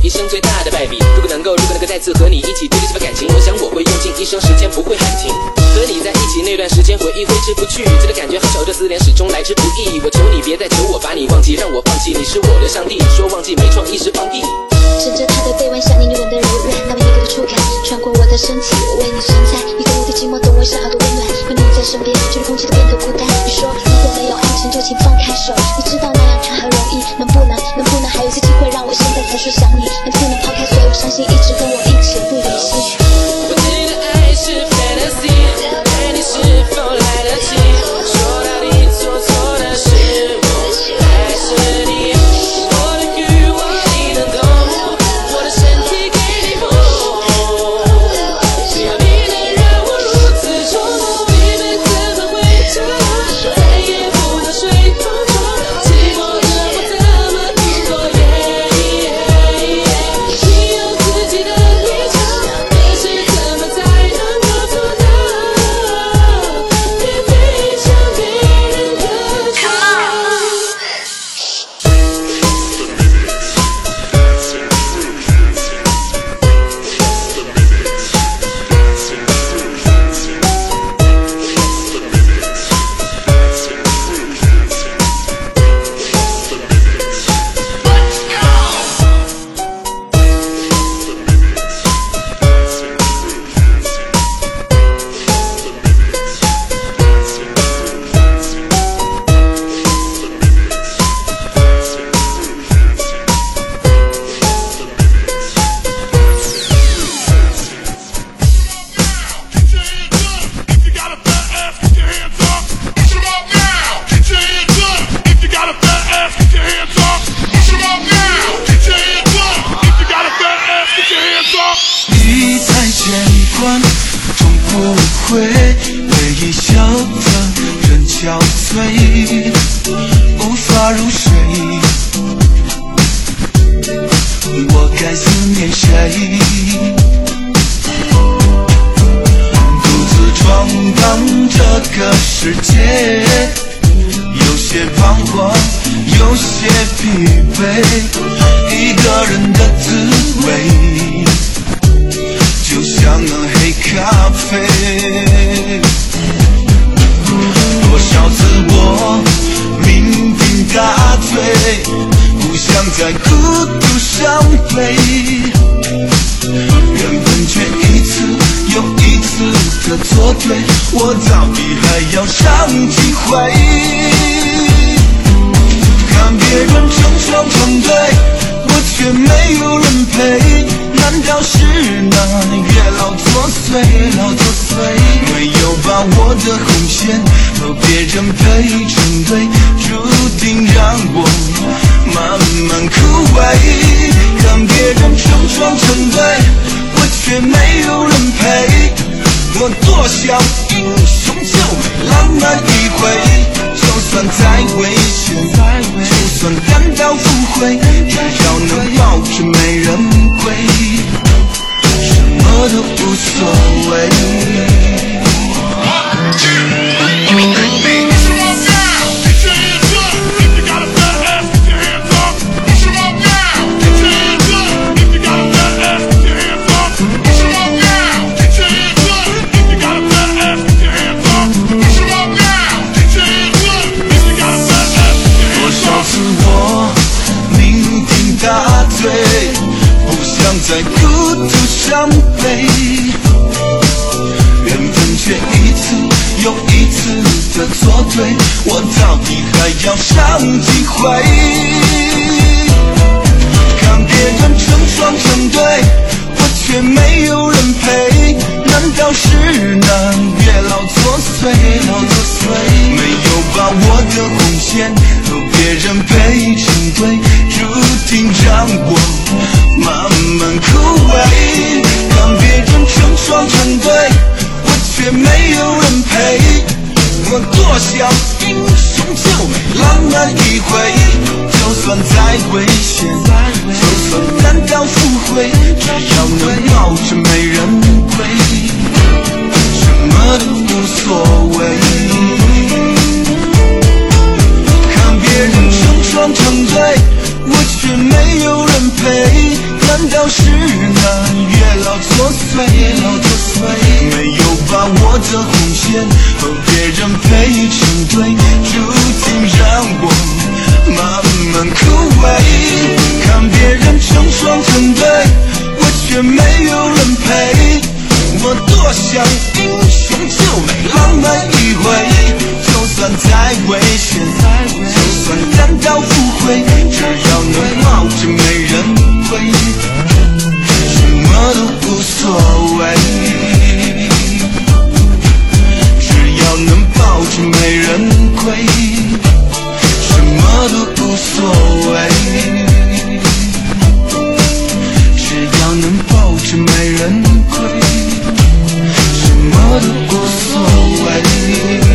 一生最大的败笔。如果能够再次和你一起对这把感情，我想我会用尽一生时间，不会喊停。和你在一起那段时间，回忆挥之不去，这个感觉好少，这思念始终来之不易。我求你别再求我把你忘记，让我放弃，你是我的上帝。说忘记没创意是放屁。 枕着他的臂弯，想念你吻的柔软，那么一个的触感穿过我的身体，我为你存在。你懂我的寂寞，懂我想要的温暖。有你在身边，觉得空气都变得孤单。你说如果没有爱情，就请放开手。你知道那样谈很容易，能不能还有一次机会，让我现在才说想你？能不能抛开所有伤心，一直跟我一起不离心？ 我知道爱是 fantasy， 爱你是否来得及？说到底做错的是我还是你？我的欲望你能懂，我的身体给你摸，只要你能让我如此冲动，你们怎么会这样？再也不能睡不着，寂寞的我怎么度过？你有自己的立场，可是怎么才能够做到？别背向别人的脚。 一再见惯，终不会为一笑的人憔悴，无法入睡。我该思念谁？独自闯荡这个世界，有些彷徨，有些疲惫，一个人的滋味就像那黑咖啡。多少次我酩酊大醉，不想再孤独伤悲，缘分却一次又一次的作对，我到底还要上几回？看别人成双成对，我却没有人陪，难道是那月老作祟？没有把我的红线和别人配成对，注定让我慢慢枯萎。看别人成双成对，我却没有人陪，我多想英雄救美，浪漫一回。就算再危险，就算单刀赴会，只要能抱着美人归，什么都无所谓。在孤独伤悲，缘分却一次又一次的作对，我到底还要上几回？看别人成双成对，我却没有人陪，难道是那月老作祟？没有把我的红线和别人配成对，注定让我慢慢枯萎。看别人成双成对，我却没有人陪，我多想英雄救美，浪漫一回。就算再危险，就算单刀赴会，只要能抱着美人归，什么都无所谓。看别人成双成对，我却没有人陪，难叫是那月老作祟，没有把我的红线和别人配成对，注定让我慢慢枯萎。看别人成双成对，我却没有人陪。我多想英雄救美，浪漫一回，就算再危险，就算单刀赴会，只要能抱着美人归，什么都无所谓。只要能抱着美人归，什么都无所谓。只要能抱着美人归，什么都无所谓。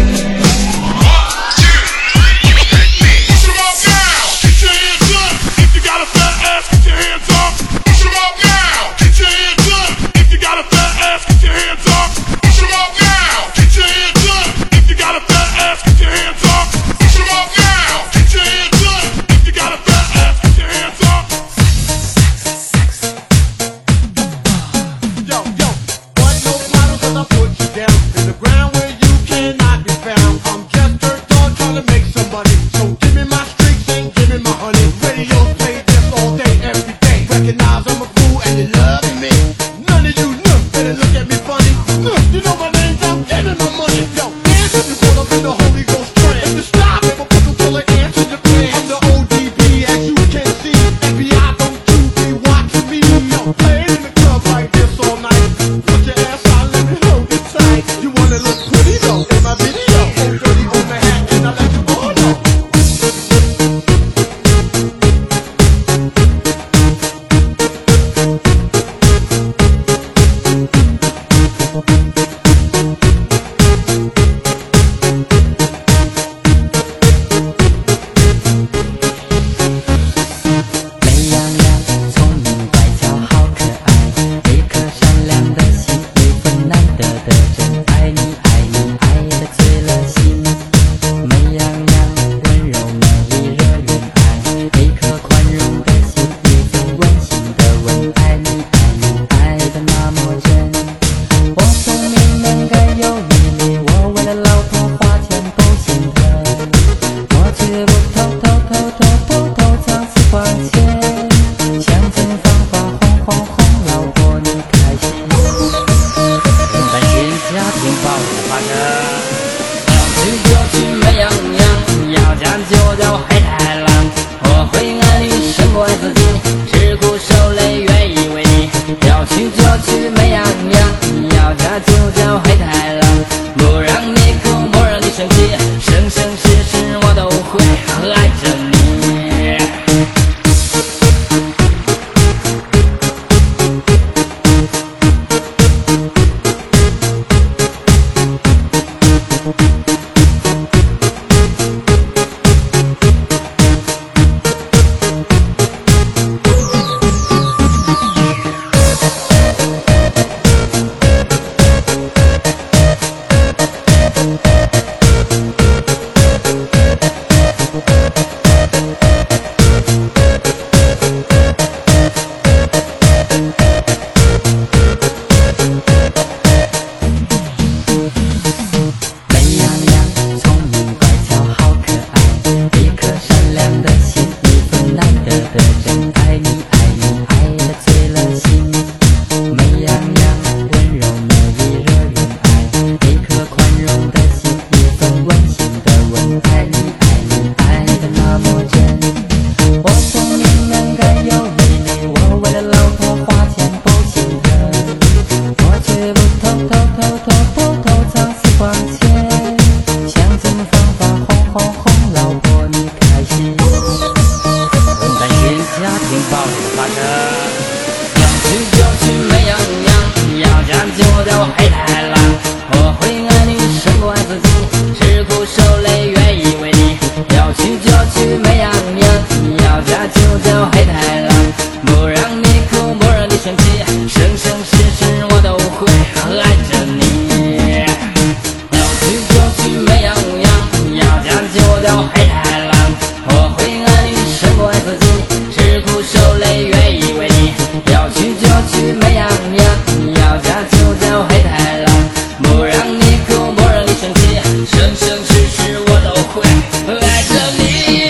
着你。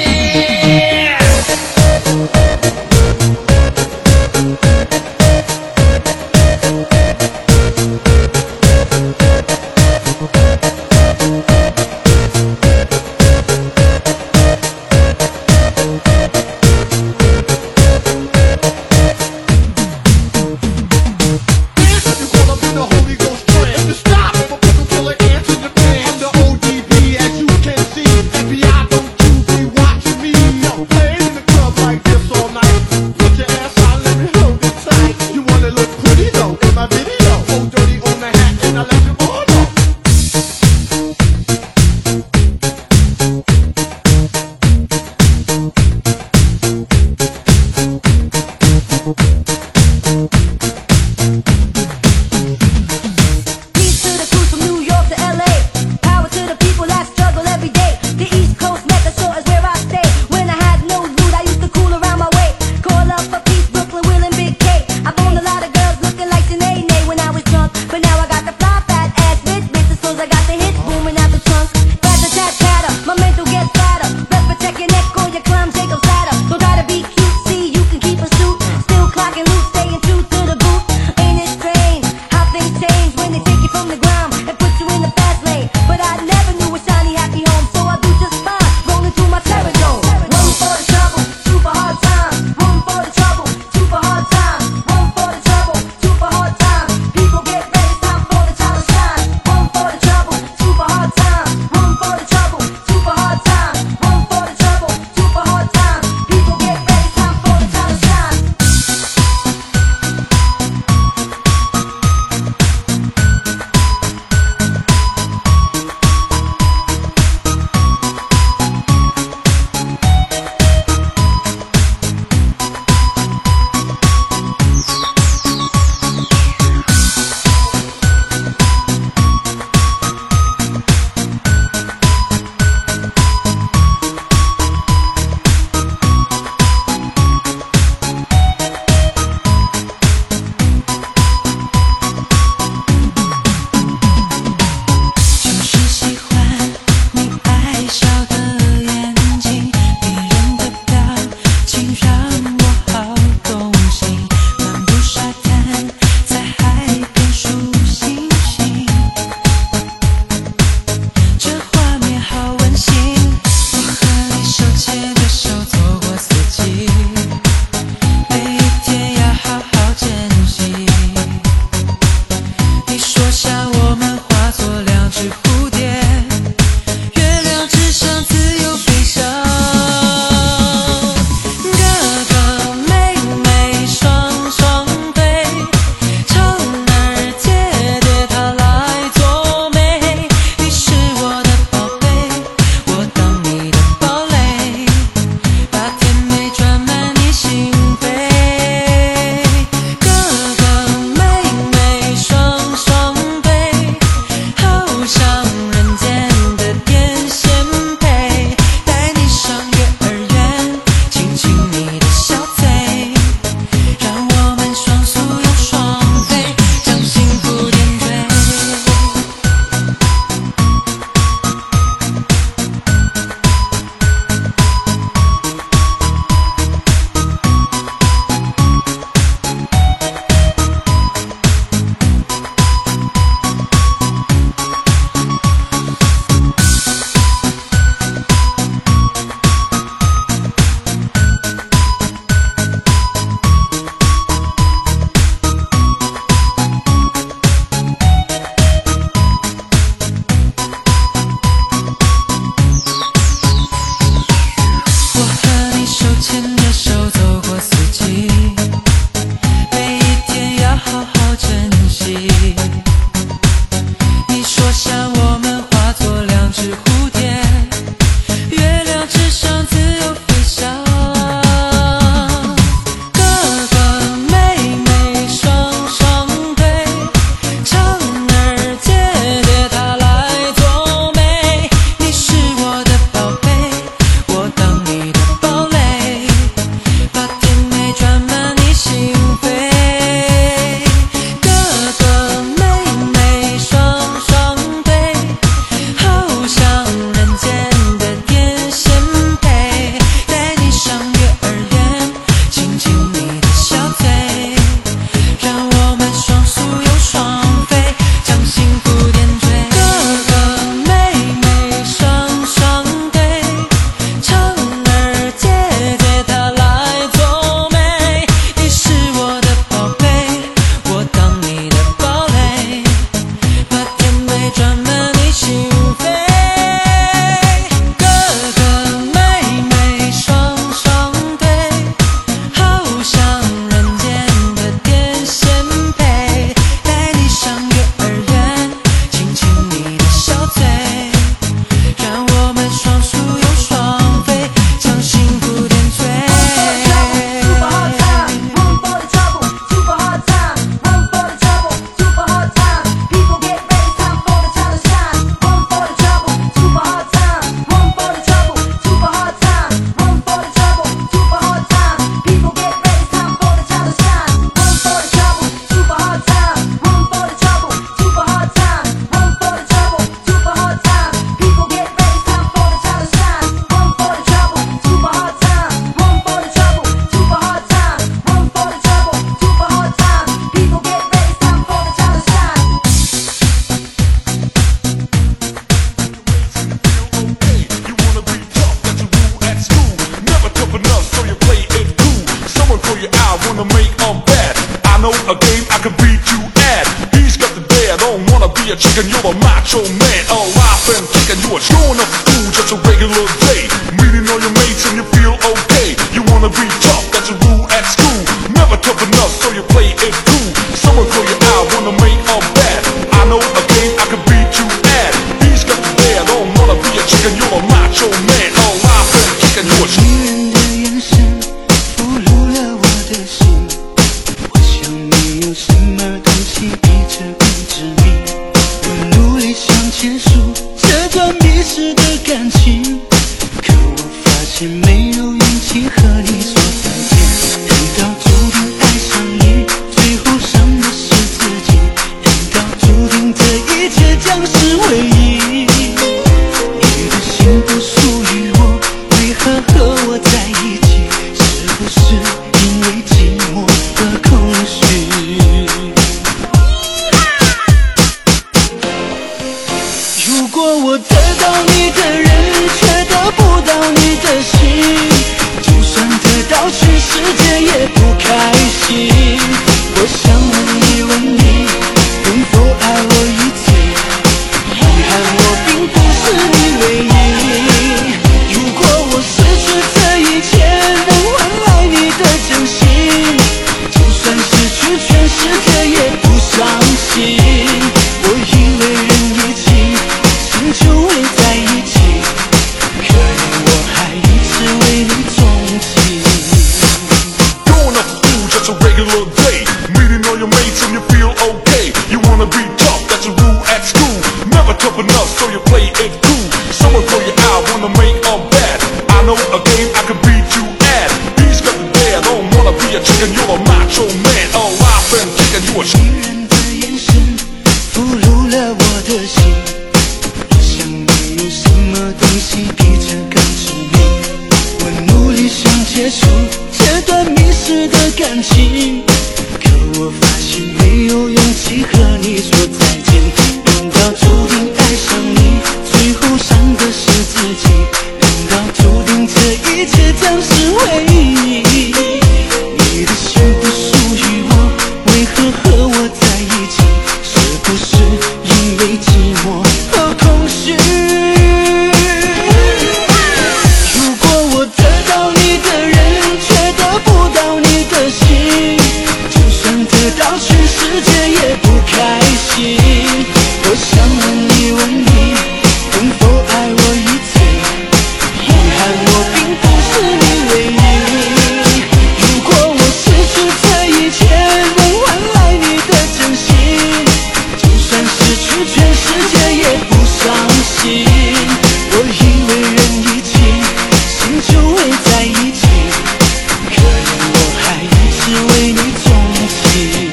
FBI, don't you chicken, you're a macho man. Oh, I've been kicking, you are showing up for school, just a regular day. Meeting all your mates and you feel okay. You wanna be tough, that's a rule at school. Never tough enough, so you play it cool. Someone call you out, wanna make a bet. I know a game I can beat you at. These guys there don't wanna be a chicken, you're a macho man. Oh, I've been kicking, you are showing up. 女人的眼神俘虏了我的心，我想没有什么东西比这更致命。我努力想结束这段迷失的感情，可我发现没有勇气和你说再见。难道注定爱上你，最后伤的是自己？难道注定这一切将是回忆？你的心不属于我，为何和我在一起？是不是因为寂寞和空虚？如果我得到你的人，却得不到你的心，就算得到全世界也不开心。我想问一问你，能否爱我一次？遗憾我并不是你唯一。如果我失去这一切，能换来你的真心，就算失去全世界也不伤心。我以为人一起，心就会在一起，可怜我还一直为你钟情。 Going up to school, just a regular day. Meeting all your mates and you feel okay. You wanna be tough, that's a rule at school. Never tough enough, so you play it cool. Someone call you out, wanna make a bet. I know a game I can beat you at. These guys there don't wanna be a chicken, you're a macho man. Oh, I've been kicking, you a 女人的眼神俘虏了我的心，我想没有什么东西比这更致命。我努力想结束这段迷失的感情，可我发现没有勇气和你说再见。难道注定爱上你，最后伤的是自己？难道注定这一切将是回忆？你的心不属于我，为何和我在一起？是不是因为寂寞和空虚？如果我得到你的人，却得不到你的心，就算得到全世界也不开心。我想问一问你，能否爱我一次？遗憾我并不是你唯一。如果我失去这一切，能换来你的真心，就算失去全世界也不伤心。我以为人一起，心就会在一起，可怜我还一直为你钟情。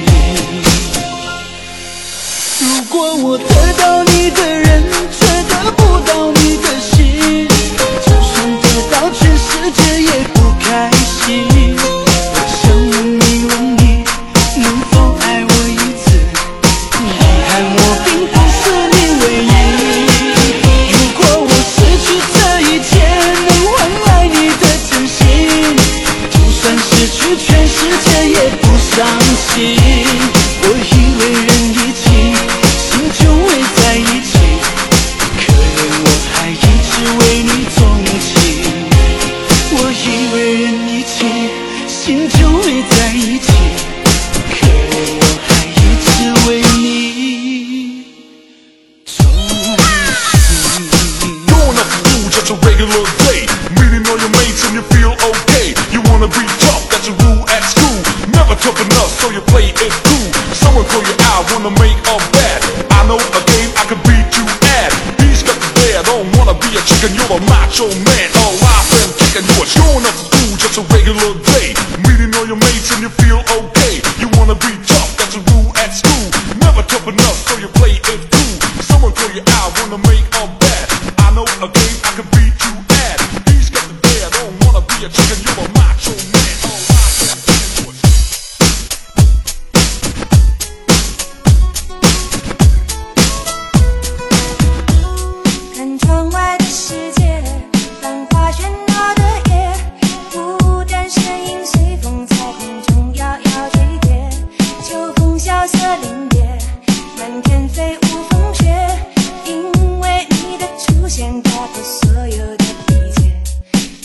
如果我得到你的人，却得不到你的心，就算得到全世界也不开心。我想问一问你，能否爱我一次？遗憾我并不是你唯一。如果我失去这一切，能换来你的真心，就算失去全世界也不伤心。我以为人一起，心就会在一起，可怜我还一直为你钟情。我以为人一起，心就会在一起，可怜我还一直为你钟情。 Going up to school, just a regular day. Meeting all your mates and you feel okay. You wanna be tough, that's a rule at school. Never tough enough, so you play it cool. Someone call you out, wanna make a bet. I know a game I can beat you at. These guys there don't wanna be a chicken, you're a macho man. Oh, I've been kicking, you are going up to school, just a regular day. Meeting all your mates and you feel okay. You wanna be tough, that's a rule at school. Never tough enough, so you play it cool. Someone call you out, wanna make a bet. I know a game I can beat you at. These guys there don't wanna be a chicken, you're a macho man. Oh, I've been kicking, you are 看窗外的世界，繁华喧闹的夜，孤单身影随风在空中摇摇坠跌，秋风萧瑟林别，满天飞舞风雪。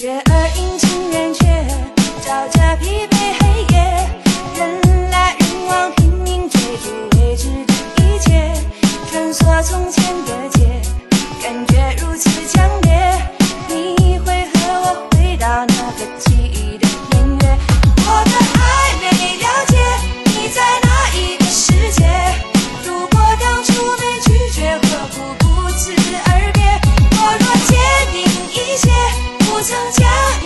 觉而阴晴圆缺，照着疲惫黑夜，人来人往，拼命追逐未知的一切，穿梭从前的街，感觉如此强烈，你会和我回到那个记忆的年月。我的爱没了解你在哪一个世界，如果当初没拒绝，何苦不辞而别？我若坚定一切，不曾将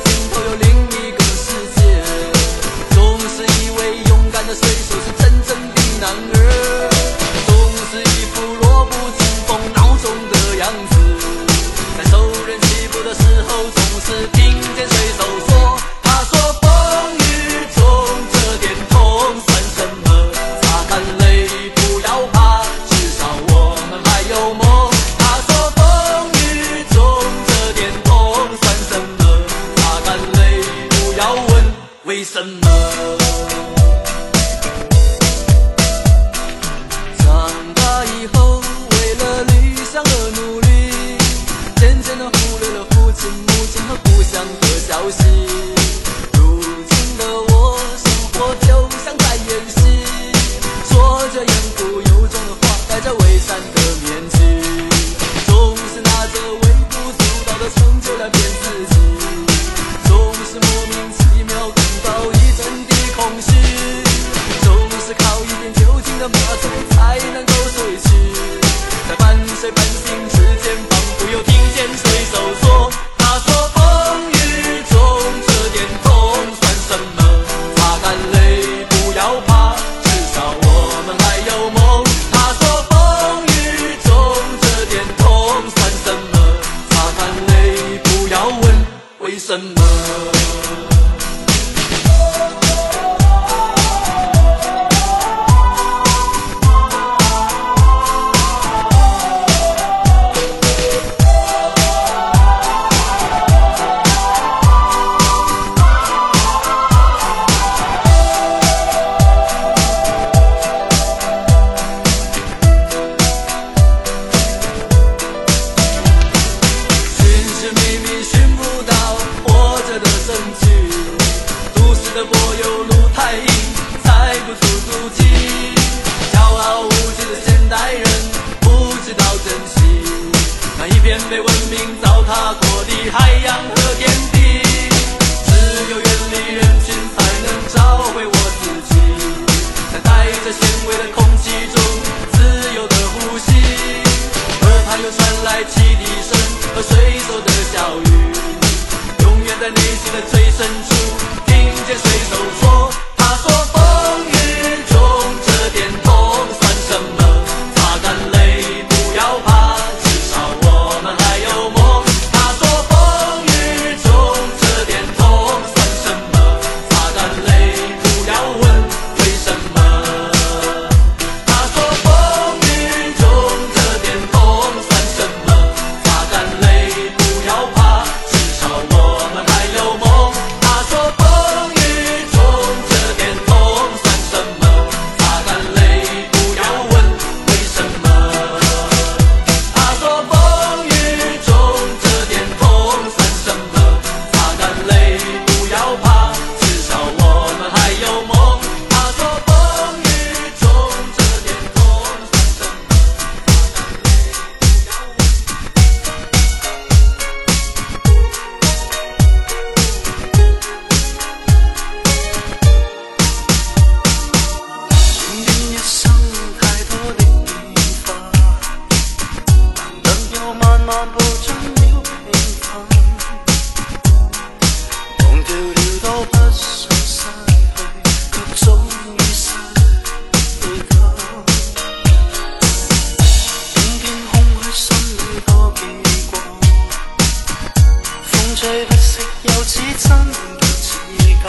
尽头有另一个世界。总是以为勇敢的水手是真正的男儿，总是一副弱不禁风孬种的样子。在受人欺负的时候，总是听见水手说，他说风雨中这点痛算什么？擦干泪不要怕，至少我们还有梦。他说风雨中这点痛算什么？擦干泪不要问为什么。长大以后为了理想而努力，渐渐地忽略了父亲母亲和故乡的消息。如今的我生活就像在演戏，说着言不由衷的话，戴着伪善的面具，总是拿着微不足道的成就来骗自己，总是莫名其妙感到一阵的空虚，总是靠一点酒精的麻醉才能够睡去。在半睡半醒之间，仿佛又听见水手说，他说风雨中这点痛算什么？擦干泪不要怕，至少我们还有梦。他说风雨中这点痛算什么？擦干泪不要问为什么。被文明糟蹋过的海洋和天地，只有远离人群才能找回我自己，在带着咸味的空气中自由的呼吸。耳畔又传来汽笛声和水手的笑语，永远在内心的最深处听见水手说，他说风雨中这点痛算什么？擦干泪不要怕，至少我们还有梦。他说风雨中这点痛算什么？擦干泪不要问为什么。他说风雨中这点痛算什么？擦干泪不要怕，至少我们还有梦。他说风雨中这点痛算什么？擦干泪不要问为什么。他说风雨中这点痛算什么？擦干泪不要怕，至少我们还有梦。他说风雨中这点痛算什么？ 今天一生太多的變化，難得又慢慢步進了平凡，忘掉了都不想失去，卻早已失去它。偏偏空虛心裏多記掛，風吹不息又似真卻似假，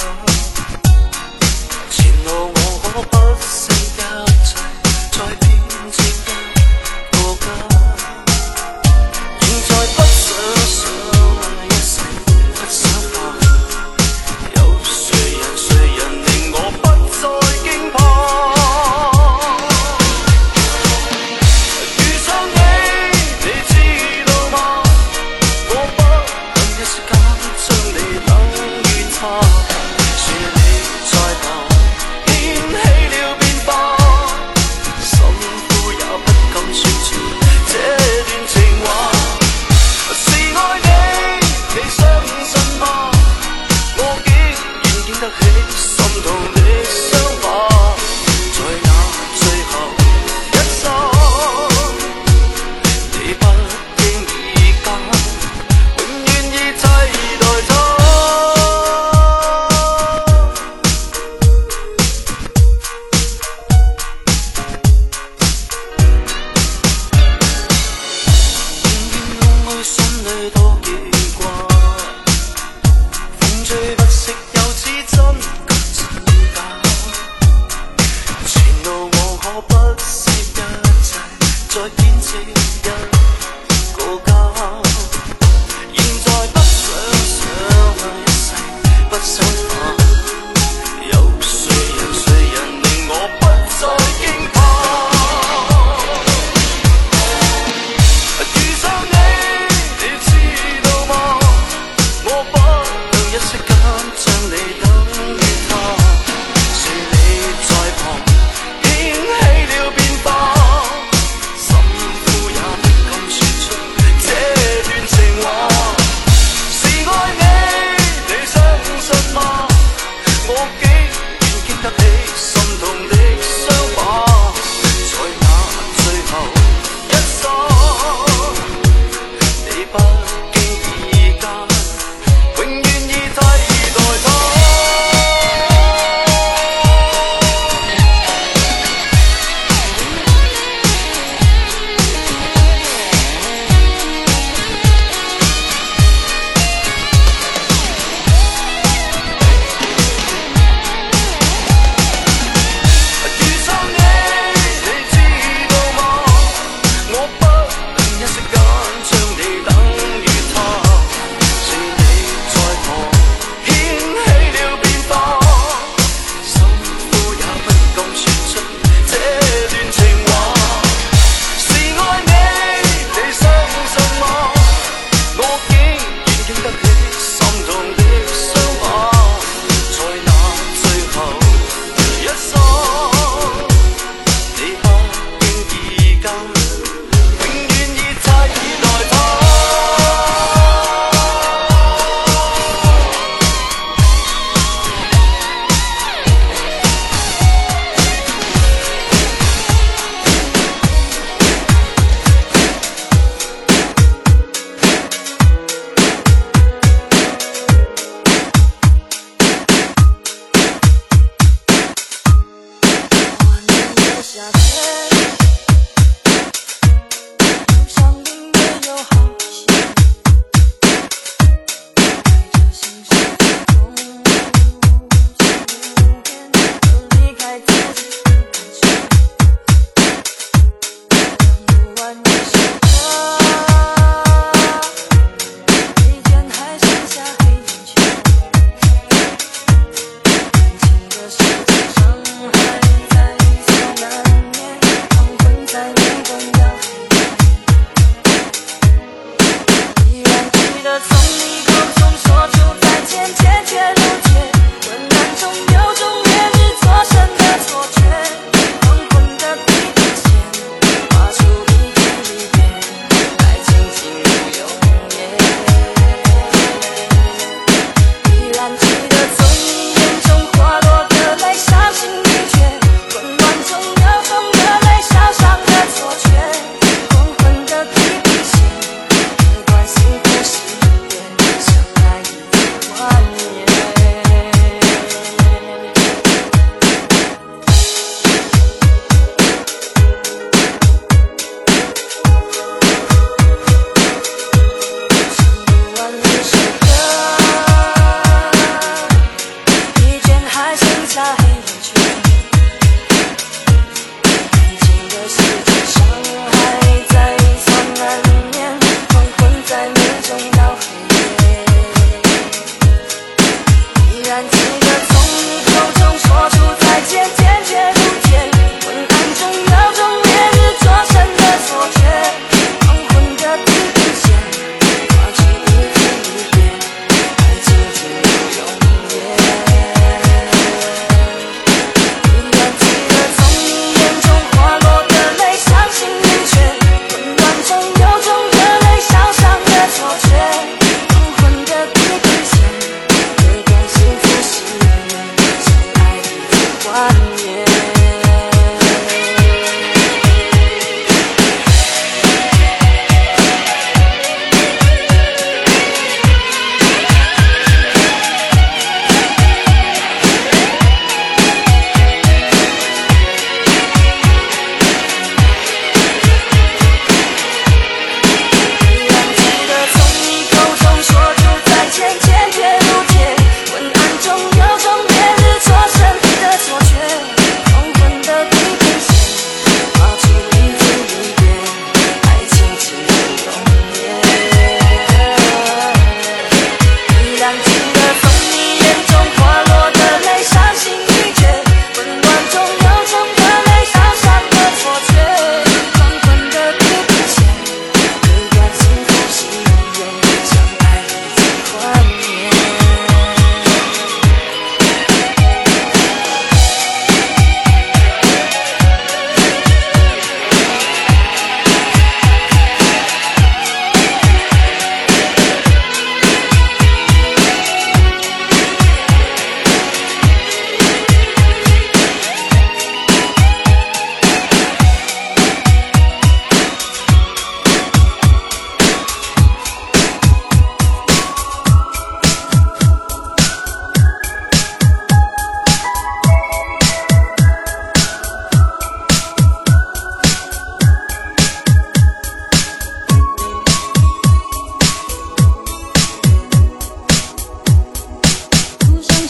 前路我可不惜一切，再編織一個家，現在不想一世不想怕，有誰人令我不再驚怕？遇上你知道嗎？我不能一時間將你等於他，是你在旁掀起了變化，心呼也不敢說出這段情話。是愛你，你相信嗎？我竟然經得起心痛的傷疤，在那最後一剎，你不經意間，永遠已替代他。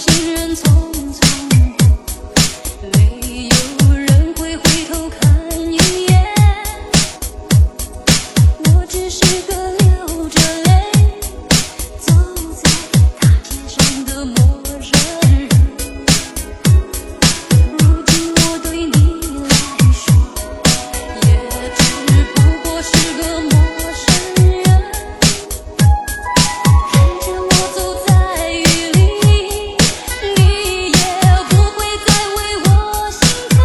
行人匆匆过，没有人会回头看一眼。我只是个流着泪走在大街上的陌生人。如今我对你来说，也只不过是个陌生人。看见我走在雨里，你也不会再为我心疼。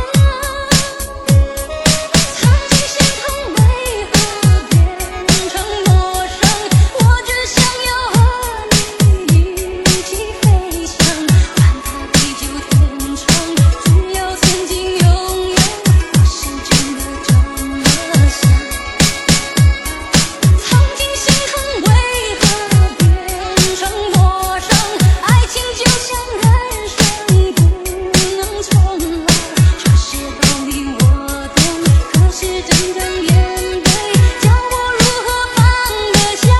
曾经心疼为何变成陌生？我只想要和你一起飞翔，管它地久天长，只要曾经拥有，我是真的这么想。曾经心疼为何变成陌生？爱情就像人生不能重来，这些道理我懂，可是真正面对，叫我如何放得下？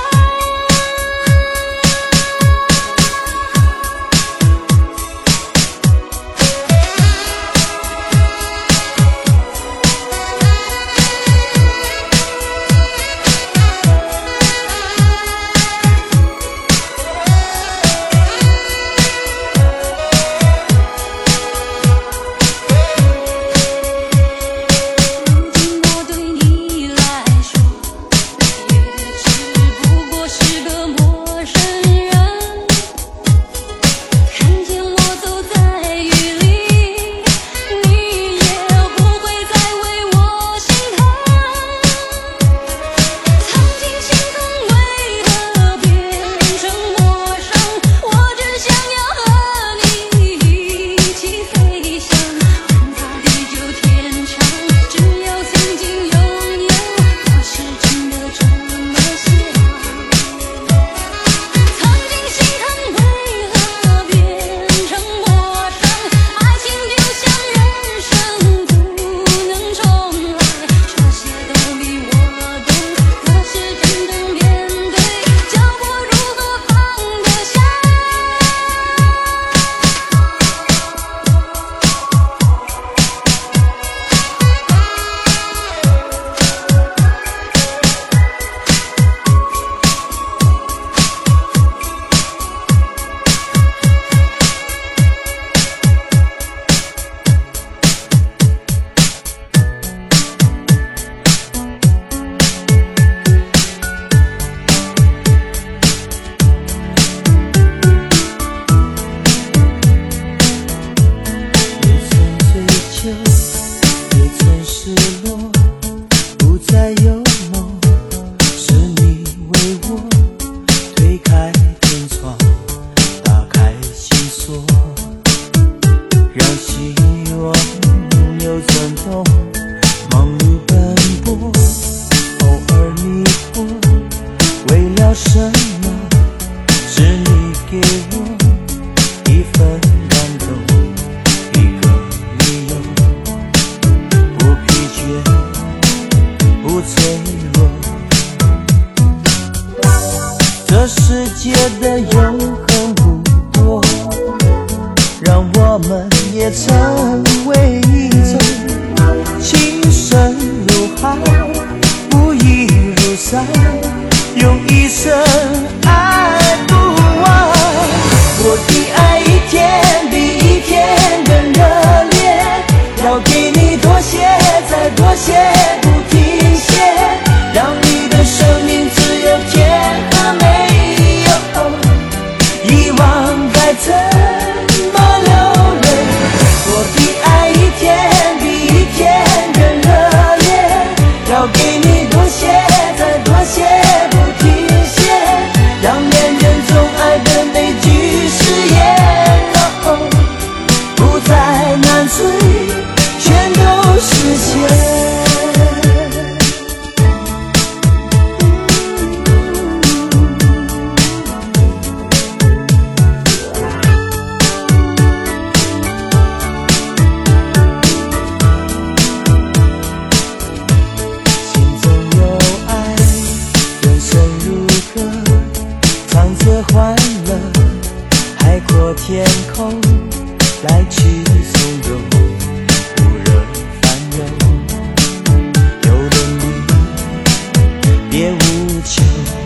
如今我对你来说，也只不过是个陌生人。看见我走在雨里，你也不会再为我心疼。曾经心疼为何变成陌生？我只想要和你一起飞翔，管它地久天长，只要曾经拥有，我是真的这么想。曾经心疼为何变成陌生？爱情就像人生不能重来，这些道理我懂，可是真正面对，叫我如何放得下？ 也曾追求，也曾失落，不再有梦，是你为我推开天窗，打开心锁，让希望有转动，忙碌奔波，偶尔迷惑，为了什么？是你给我一份感动，一个理由，不疲倦，不脆弱。这世界的永恒不多，让我们也成为一种情深如海，不移如山，用一生爱不完。我的爱一天比一天更热烈，要给你多些，再多些，不停歇，让你的生命只有甜和没有遗忘，该怎么流泪？我的爱一天比一天更热烈，要给你多些，再多些， 口来去从容，不惹烦忧。有了你，别无求。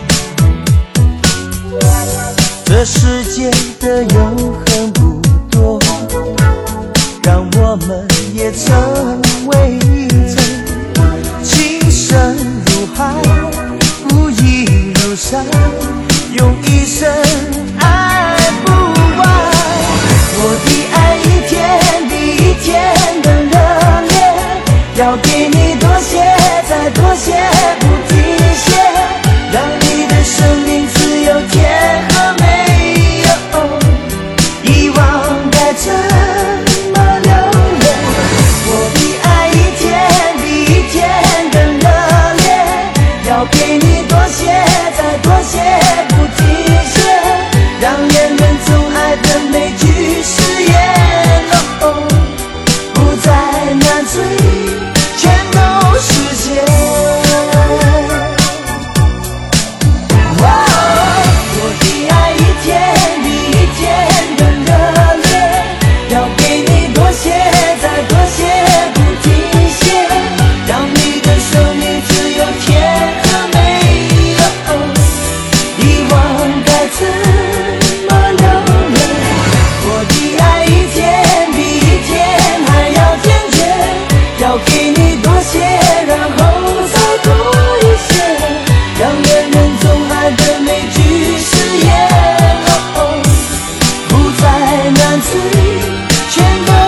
这世界的永恒不多，让我们也成为一种。情深如海，无意如山，用一生爱不完。我的爱一天比一天更热烈，要给你多些，再多些，不停歇，让你的生命只有甜和美有，遗忘该怎么留恋。我的爱一天比一天更热烈，要给你多些，再多些，不停歇，让恋人总爱的每句誓言，不再难追，全都实现。我的爱一天比一天更热烈，要给你多些，再多些，不停歇，让你的生命只有甜和美遗忘该怎么留恋。我的爱一天比一天还要坚决，要给你多些，然后再多一些，让恋人总爱的每句誓言，不再难追，全都